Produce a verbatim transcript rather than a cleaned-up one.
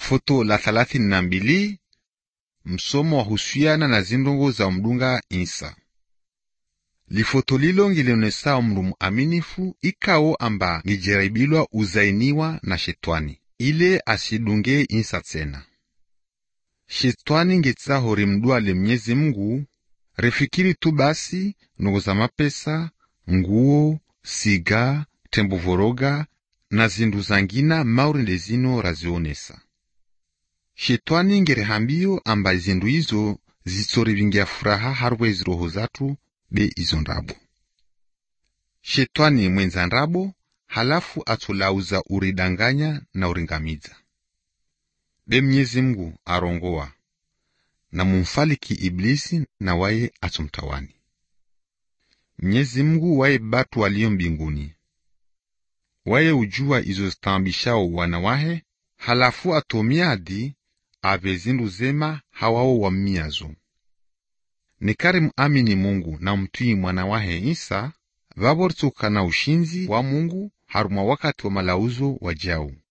Foto la thalathini na mbili. Msomo wa husiana na zindongo za mdunga Isa. Lifoto lilo ngilionesa mndu muaminifu ikao amba ngijaribilwa uzainiwa na shetwani ile asidunge Isa tena. Shetwani ngetsa hori mduale Mwenyezi Mungu, refikiri tu basi nungo za mapesa, nguo, siga, tembo voroga na zindu zangina maurinde zino razionesa. Shetwani ngerehambio amba zindu hizo zitsori vingia furaha harwezi roho zatu be izo ndabo. Shetwani mwenza ndabo halafu atulauza uridanganya na uringamiza. Be Mwenyezi Mungu arongoa na mumfaliki Iblisi na waye atumtawani. Mwenyezi Mungu waye batu walio mbinguni, waye ujua izo stambishao wanawahe, halafu atomiadi ave zindu zema hawao wa miazo. Nikari muamini Mungu na mtui mwanawahe Isa, vabortuka na ushinzi wa Mungu haruma wakati wa malauzo wajao.